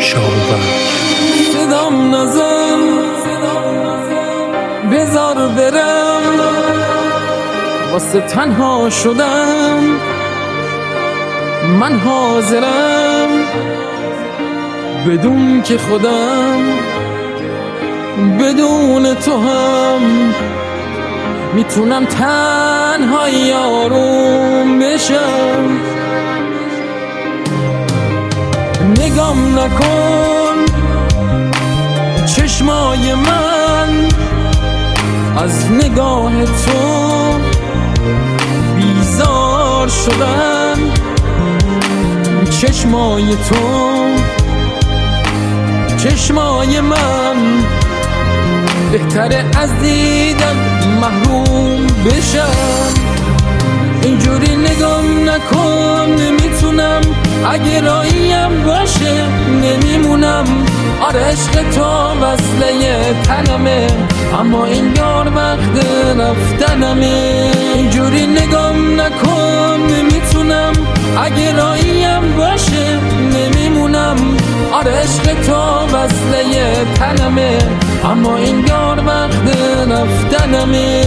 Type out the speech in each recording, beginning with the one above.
شاهوفر. صدام نزن بذار برم، واسه تنها شدم من حاضرم، بدون که خودم بدون تو هم میتونم تنها یاروم بشم. نگام نکن چشمای من، از نگاه تو بیزار شدن. چشمای تو چشمای من، بهتره از دیدن محروم بشم. اینجوری نگام نکن، نمیتونم، اگه راهیم باشه نمیمونم. آره عشق تو وصله تنمه، اما این یار وقت رفتنمه. اینجوری نگام نکن، نمیتونم، اگه راهیم باشه نمیمونم. آره عشق تو وصله تنمه، اما این یار وقت رفتنمه.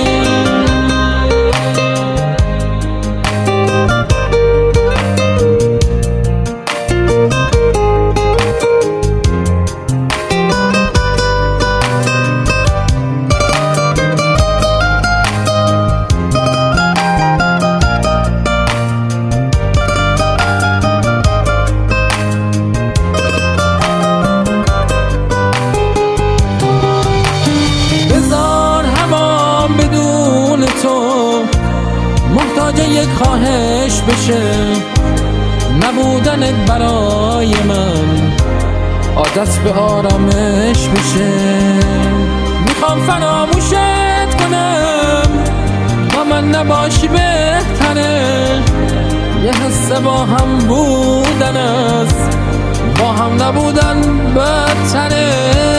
محتاج یک خواهش بشه، نبودنت برای من عادت به آرامش بشه. میخوام فراموشت کنم، با من نباشی بهتره. یه حس با هم بودن است، با هم نبودن بدتره.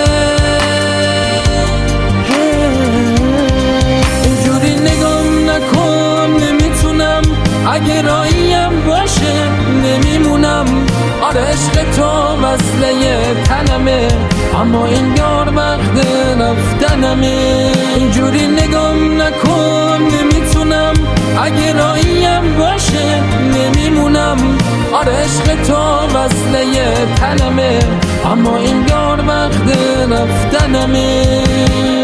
اگه راهیم باشه نمیمونم. آره عشق تو وصله تنمه، اما این یار وقت رفتنمه. اینجوری نگام نکن، نمیتونم، اگه راهیم باشه نمیمونم. آره عشق تو وصله تنمه، اما این یار وقت رفتنمه.